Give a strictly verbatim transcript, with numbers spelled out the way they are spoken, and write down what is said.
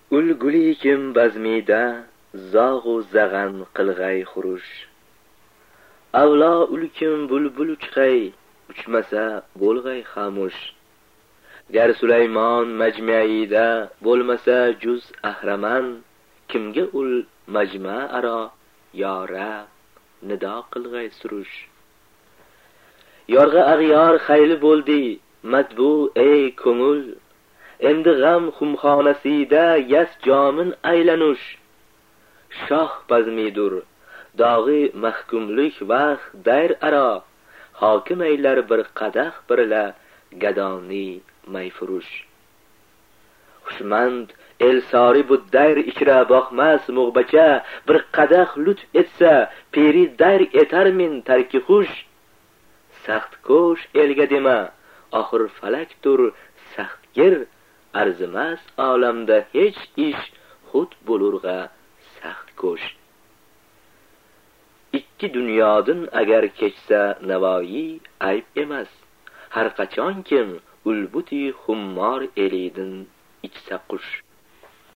Ulgulikim bazmida zog'u zag'an qilg'ay xurush. Avlo ulkim bulbul uchqay, uchmasa bo'lg'ay xamush. Gar Sulaymon majmuida bo'lmasa juz ahraman, kimga ul majma aro yora nido qilg'ay surush. Yorg'a ag'yor xayli bo'ldi matbu ey ko'ngil, endi g'am xumxonasida yas jomin aylanush. Shoh bazmidur dog'i mahkumlik vaqt dayr aro, hokim aylar bir qadah birla gadoni mayfurush. Xushmand el sori bu dayr ichra boqmas mug'bacha, bir qadah lutf etsa peri dayr etar min tarki xush. Saxt ko'sh elga dema, oxir falaktur saxtgir, arzimas olamda hech ish xud bo'lurg'a saxt ko'sh. Ikki dunyodan agar kechsa navoiy ayb emas, har qachon kim ulbuti xummor elidin ichsa qush.